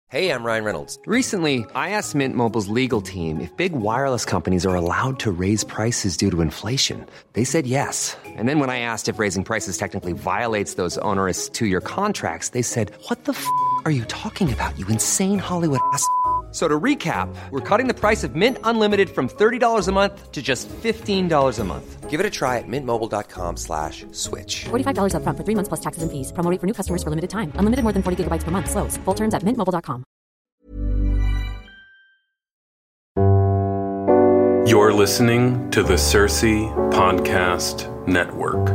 Hey, I'm Ryan Reynolds. Recently, I asked Mint Mobile's legal team if big wireless companies are allowed to raise prices due to inflation. They said yes. And then when I asked if raising prices technically violates those onerous two-year contracts, they said, "What the f*** are you talking about, you insane Hollywood ass?" So to recap, we're cutting the price of Mint Unlimited from $30 a month to just $15 a month. Give it a try at mintmobile.com/switch. $45 up front for 3 months plus taxes and fees. Promo rate for new customers for limited time. Unlimited more than 40 gigabytes per month. Slows full terms at mintmobile.com. You're listening to the Cersei Podcast Network.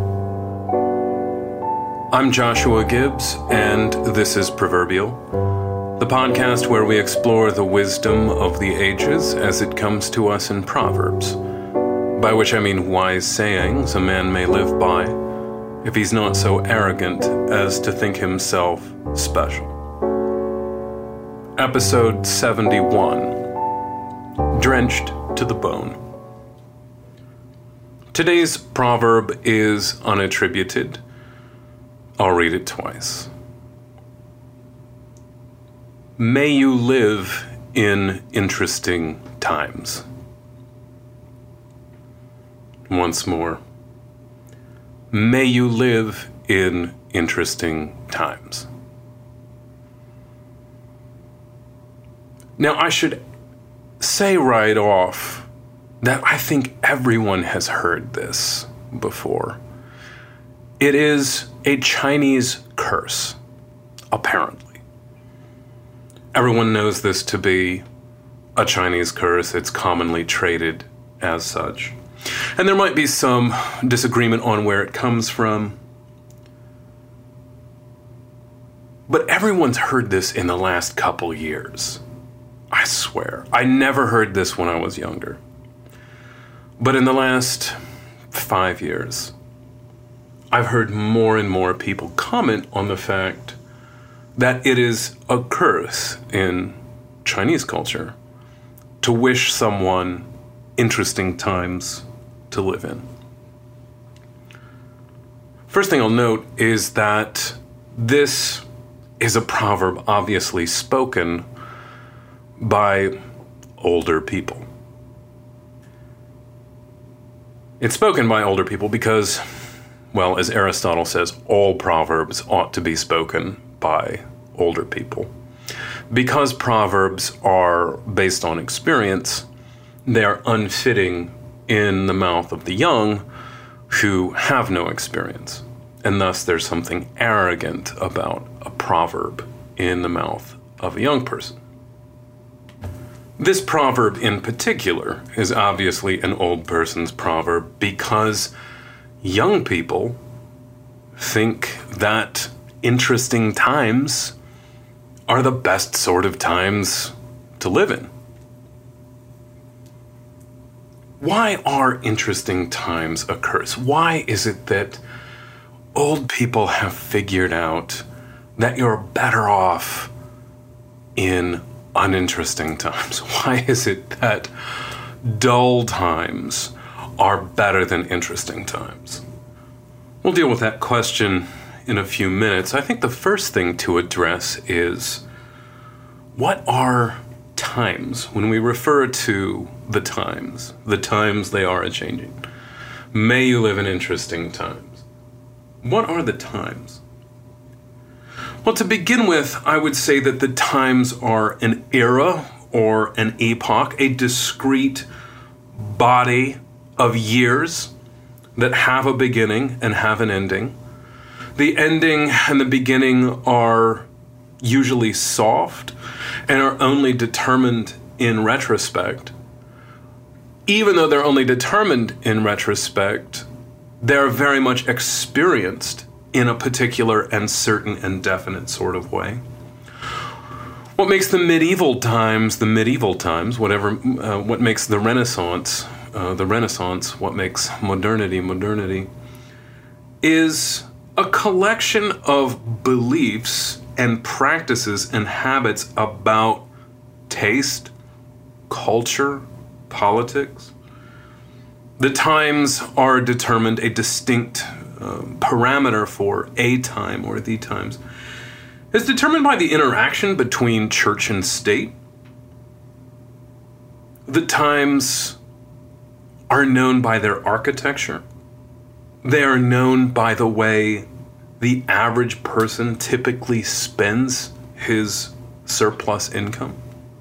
I'm Joshua Gibbs, and this is Proverbial, the podcast where we explore the wisdom of the ages as it comes to us in Proverbs, by which I mean wise sayings a man may live by if he's not so arrogant as to think himself special. Episode 71, Drenched to the Bone. Today's proverb is unattributed. I'll read it twice. May you live in interesting times. Once more. May you live in interesting times. Now, I should say right off that I think everyone has heard this before. It is a Chinese curse, apparently. Everyone knows this to be a Chinese curse. It's commonly traded as such. And there might be some disagreement on where it comes from. But everyone's heard this in the last couple years. I swear. I never heard this when I was younger. But in the last 5 years, I've heard more and more people comment on the fact that it is a curse in Chinese culture to wish someone interesting times to live in. First thing I'll note is that this is a proverb obviously spoken by older people. It's spoken by older people because, well, as Aristotle says, all proverbs ought to be spoken by older people. Because proverbs are based on experience, they are unfitting in the mouth of the young who have no experience. And thus there's something arrogant about a proverb in the mouth of a young person. This proverb in particular is obviously an old person's proverb because young people think that interesting times are the best sort of times to live in. Why are interesting times a curse? Why is it that old people have figured out that you're better off in uninteresting times? Why is it that dull times are better than interesting times? We'll deal with that question in a few minutes. I think the first thing to address is, what are times? When we refer to the times they are a-changing. May you live in interesting times. What are the times? Well, to begin with, I would say that the times are an era or an epoch, a discrete body of years that have a beginning and have an ending. The ending and the beginning are usually soft and are only determined in retrospect. Even though they're only determined in retrospect, they're very much experienced in a particular and certain and definite sort of way. What makes the medieval times, what makes the Renaissance, what makes modernity, is a collection of beliefs and practices and habits about taste, culture, politics. The times are determined, a distinct parameter for a time or the times is determined by the interaction between church and state. The times are known by their architecture. They are known by the way the average person typically spends his surplus income.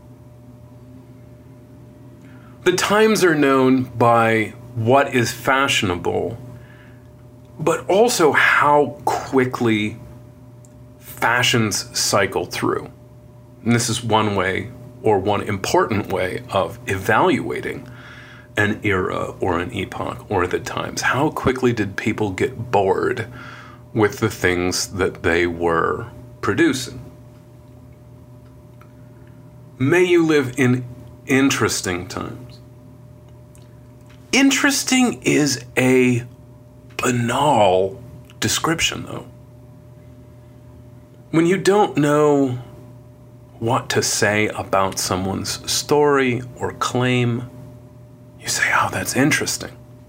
The times are known by what is fashionable, but also how quickly fashions cycle through. And this is one way, or one important way, of evaluating an era or an epoch or the times. How quickly did people get bored with the things that they were producing? May you live in interesting times. Interesting is a banal description, though. When you don't know what to say about someone's story or claim, you say, oh, that's interesting.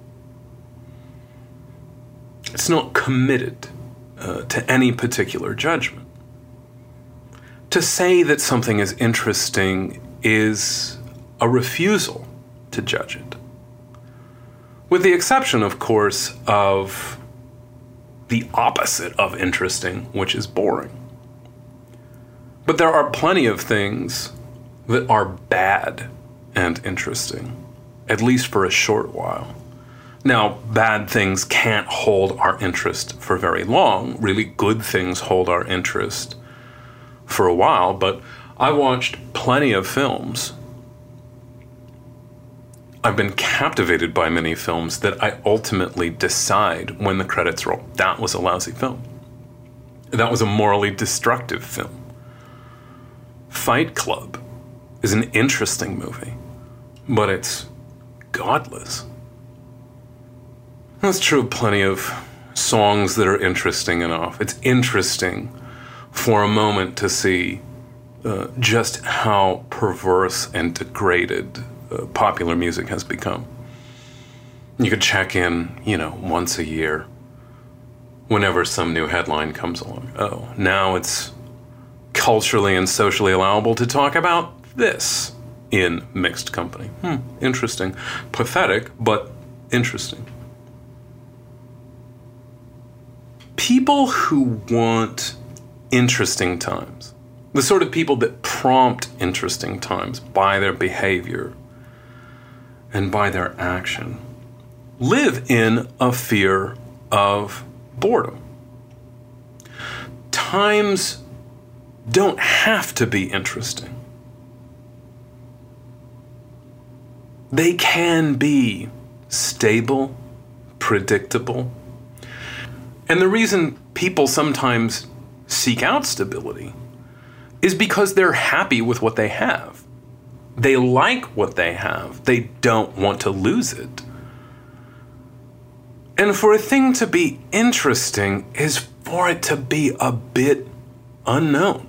It's not committed to any particular judgment. To say that something is interesting is a refusal to judge it. With the exception, of course, of the opposite of interesting, which is boring. But there are plenty of things that are bad and interesting, at least for a short while. Now, bad things can't hold our interest for very long. Really good things hold our interest for a while, but I watched plenty of films. I've been captivated by many films that I ultimately decide when the credits roll, that was a lousy film. That was a morally destructive film. Fight Club is an interesting movie, but it's godless. That's true of plenty of songs that are interesting enough. It's interesting for a moment to see just how perverse and degraded popular music has become. You could check in, once a year, whenever some new headline comes along. Oh, now it's culturally and socially allowable to talk about this in mixed company. Interesting. Pathetic, but interesting. People who want interesting times, the sort of people that prompt interesting times by their behavior and by their action, live in a fear of boredom. Times don't have to be interesting. They can be stable, predictable. And the reason people sometimes seek out stability is because they're happy with what they have. They like what they have. They don't want to lose it. And for a thing to be interesting is for it to be a bit unknown.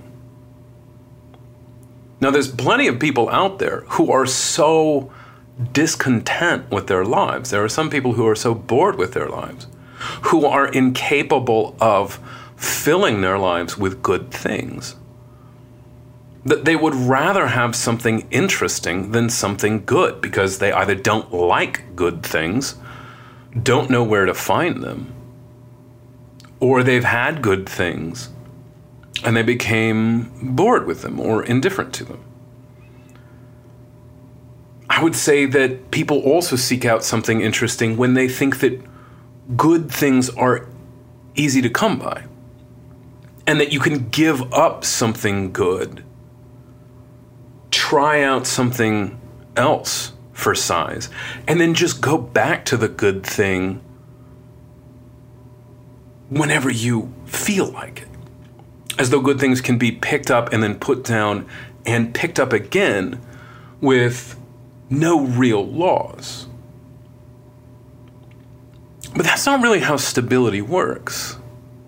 Now, there's plenty of people out there who are so discontent with their lives. There are some people who are so bored with their lives, who are incapable of filling their lives with good things, that they would rather have something interesting than something good, because they either don't like good things, don't know where to find them, or they've had good things and they became bored with them or indifferent to them. I would say that people also seek out something interesting when they think that good things are easy to come by, and that you can give up something good, try out something else for size, and then just go back to the good thing whenever you feel like it. As though good things can be picked up and then put down and picked up again with no real loss. But that's not really how stability works.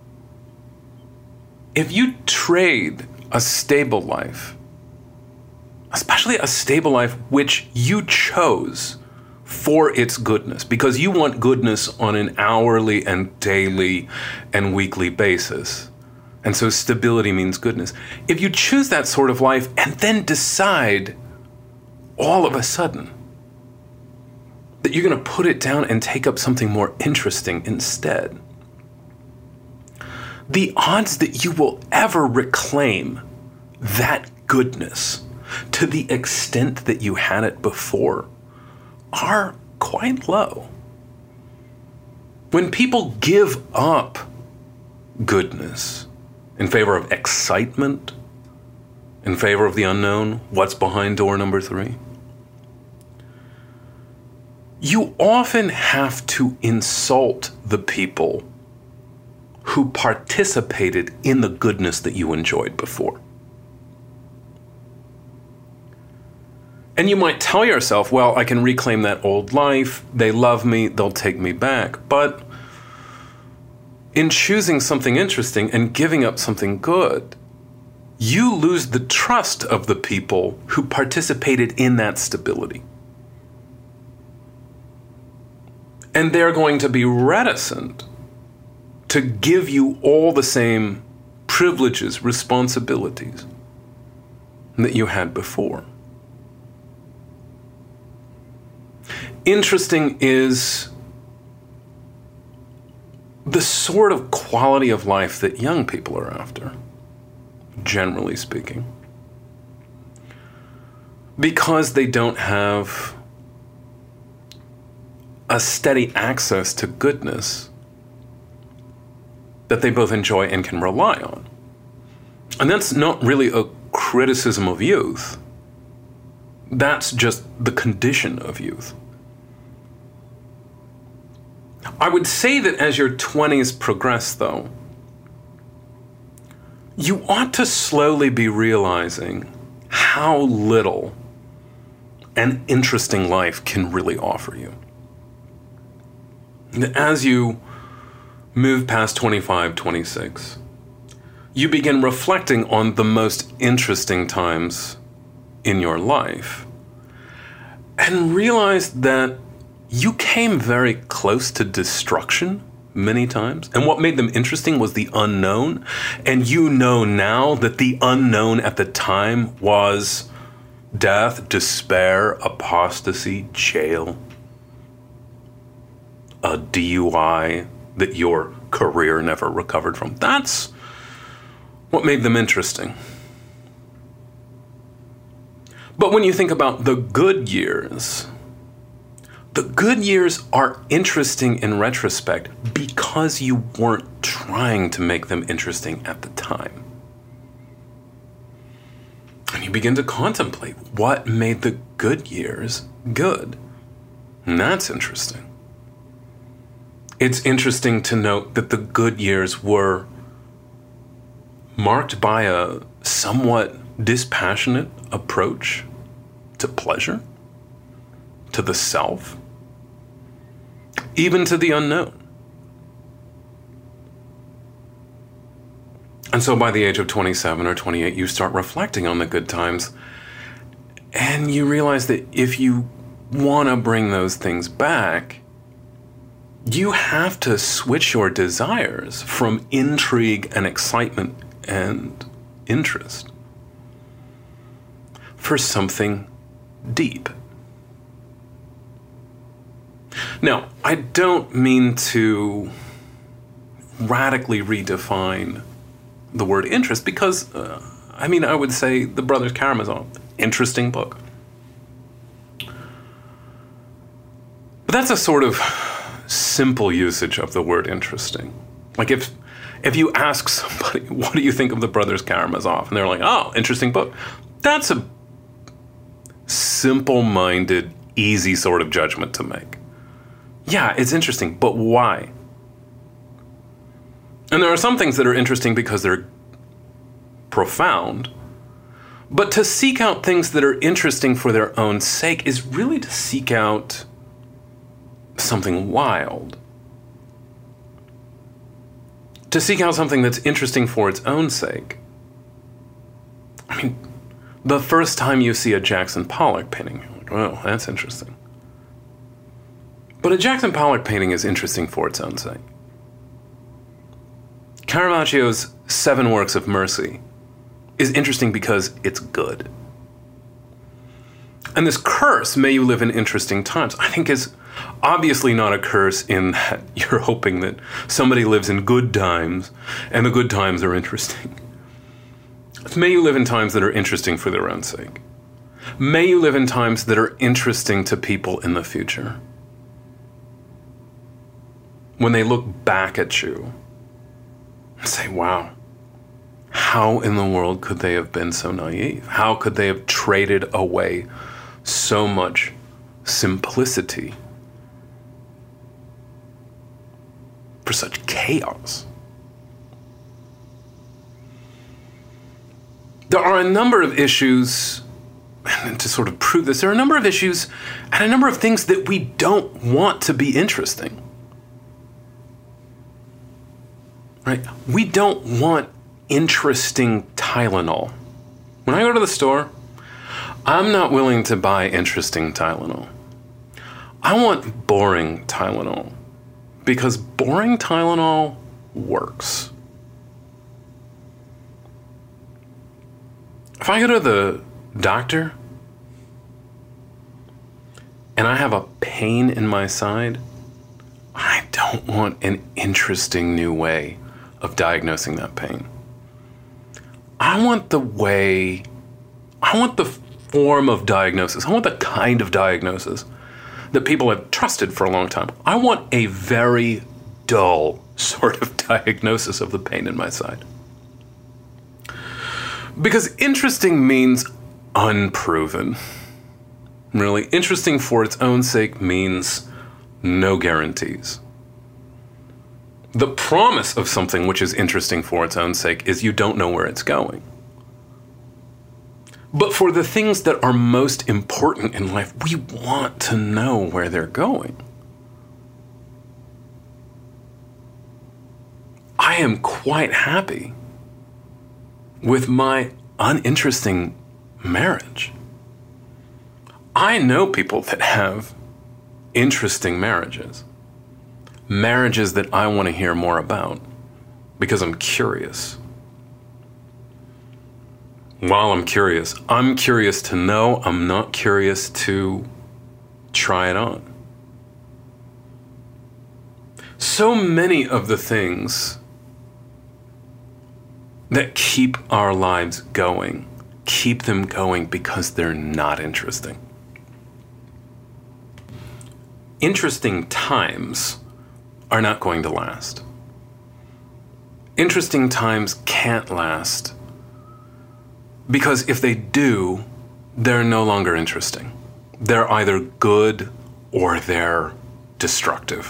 If you trade a stable life, especially a stable life which you chose for its goodness, because you want goodness on an hourly and daily and weekly basis, And so stability means goodness. If you choose that sort of life and then decide all of a sudden that you're going to put it down and take up something more interesting instead, the odds that you will ever reclaim that goodness to the extent that you had it before are quite low. When people give up goodness in favor of excitement, in favor of the unknown, what's behind door number 3, you often have to insult the people who participated in the goodness that you enjoyed before. And you might tell yourself, well, I can reclaim that old life, they love me, they'll take me back. But in choosing something interesting and giving up something good, you lose the trust of the people who participated in that stability. And they're going to be reticent to give you all the same privileges, responsibilities that you had before. Interesting is the sort of quality of life that young people are after, generally speaking. Because they don't have a steady access to goodness that they both enjoy and can rely on. And that's not really a criticism of youth. That's just the condition of youth. I would say that as your 20s progress, though, you ought to slowly be realizing how little an interesting life can really offer you. As you move past 25, 26, you begin reflecting on the most interesting times in your life and realize that you came very close to destruction many times. And what made them interesting was the unknown. And you know now that the unknown at the time was death, despair, apostasy, jail, a DUI that your career never recovered from. That's what made them interesting. But when you think about the good years, the good years are interesting in retrospect because you weren't trying to make them interesting at the time. And you begin to contemplate what made the good years good. And that's interesting. It's interesting to note that the good years were marked by a somewhat dispassionate approach to pleasure, to the self, even to the unknown. And so by the age of 27 or 28, you start reflecting on the good times, and you realize that if you want to bring those things back, you have to switch your desires from intrigue and excitement and interest for something deep. Now, I don't mean to radically redefine the word interest because, I would say The Brothers Karamazov, interesting book. But that's a sort of simple usage of the word interesting. Like if you ask somebody, what do you think of The Brothers Karamazov? And they're like, oh, interesting book. That's a simple-minded, easy sort of judgment to make. Yeah, it's interesting, but why? And there are some things that are interesting because they're profound, but to seek out things that are interesting for their own sake is really to seek out something wild. To seek out something that's interesting for its own sake. The first time you see a Jackson Pollock painting, you're like, well, that's interesting. But a Jackson Pollock painting is interesting for its own sake. Caravaggio's Seven Works of Mercy is interesting because it's good. And this curse, may you live in interesting times, I think is obviously not a curse in that you're hoping that somebody lives in good times and the good times are interesting. May you live in times that are interesting for their own sake. May you live in times that are interesting to people in the future. When they look back at you and say, wow, how in the world could they have been so naive? How could they have traded away so much simplicity for such chaos? There are a number of issues, and to sort of prove this, there are a number of issues and a number of things that we don't want to be interesting. Right? We don't want interesting Tylenol. When I go to the store, I'm not willing to buy interesting Tylenol. I want boring Tylenol, because boring Tylenol works. If I go to the doctor and I have a pain in my side, I don't want an interesting new way of diagnosing that pain. I want the form of diagnosis. I want the kind of diagnosis that people have trusted for a long time. I want a very dull sort of diagnosis of the pain in my side. Because interesting means unproven. Really, interesting for its own sake means no guarantees. The promise of something which is interesting for its own sake is you don't know where it's going. But for the things that are most important in life, we want to know where they're going. I am quite happy with my uninteresting marriage. I know people that have interesting marriages. Marriages that I want to hear more about because I'm curious. While I'm curious to know. I'm not curious to try it on. So many of the things that keep our lives going, keep them going because they're not interesting. Interesting times are not going to last. Interesting times can't last because if they do, they're no longer interesting. They're either good or they're destructive.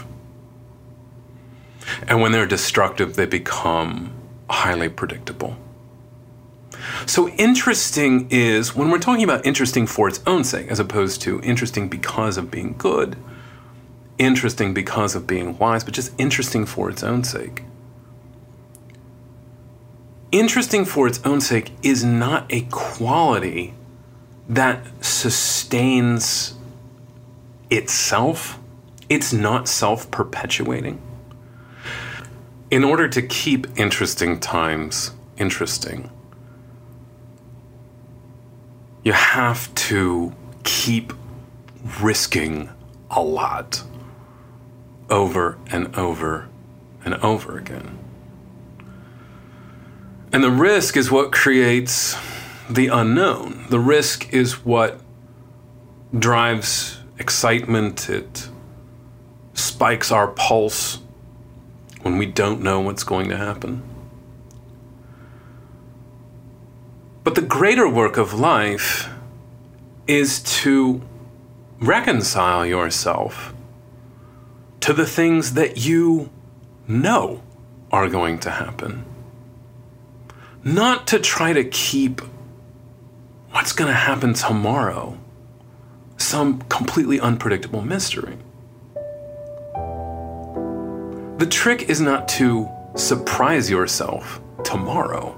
And when they're destructive, they become highly predictable. So interesting is, when we're talking about interesting for its own sake, as opposed to interesting because of being good, interesting because of being wise, but just interesting for its own sake. Interesting for its own sake is not a quality that sustains itself. It's not self-perpetuating. In order to keep interesting times interesting, you have to keep risking a lot over and over and over again. And the risk is what creates the unknown. The risk is what drives excitement. It spikes our pulse when we don't know what's going to happen. But the greater work of life is to reconcile yourself to the things that you know are going to happen. Not to try to keep what's going to happen tomorrow some completely unpredictable mystery. The trick is not to surprise yourself tomorrow,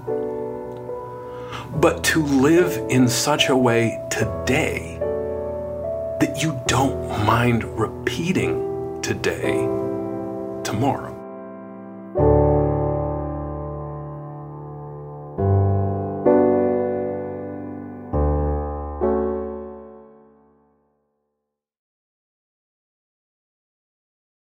but to live in such a way today that you don't mind repeating today tomorrow.